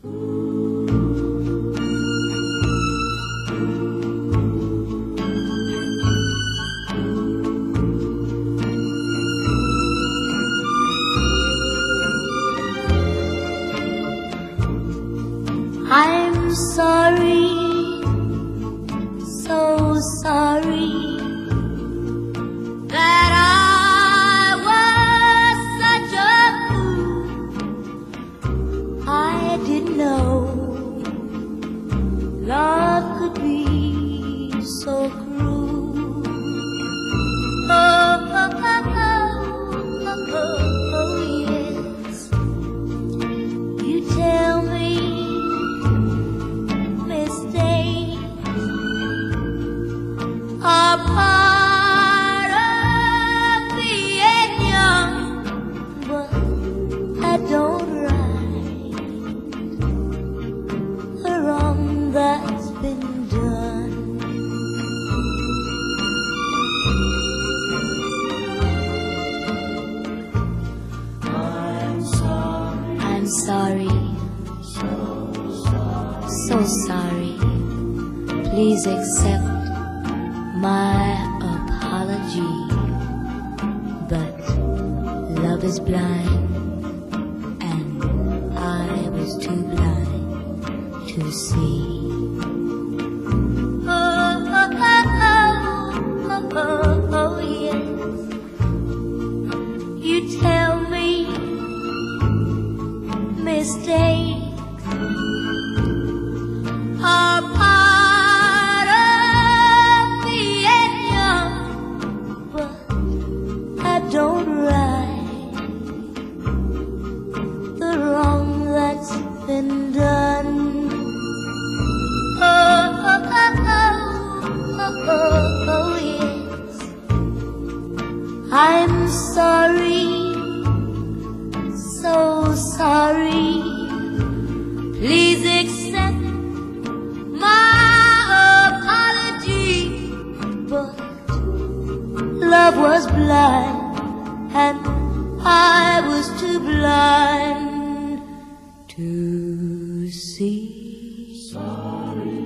I'm sorry, so sorry, that I was such a fool. I didn't know love could be so cruel. Oh, oh, oh, oh, oh, oh, yes. You tell me a part of being young, but I don't right the wrong that's been done. I'm sorry, so sorry. Please accept my apology, but love is blind, and I was too blind to see. Oh, oh, oh, oh, oh, oh, yes. You tell me mistakes are part of being young, but I don't right the wrong that's been done. Oh, oh, oh, oh, oh, oh, yes. I'm sorry, so sorry. Please accept my apology, but love was blind, and I was too blind to see. Sorry.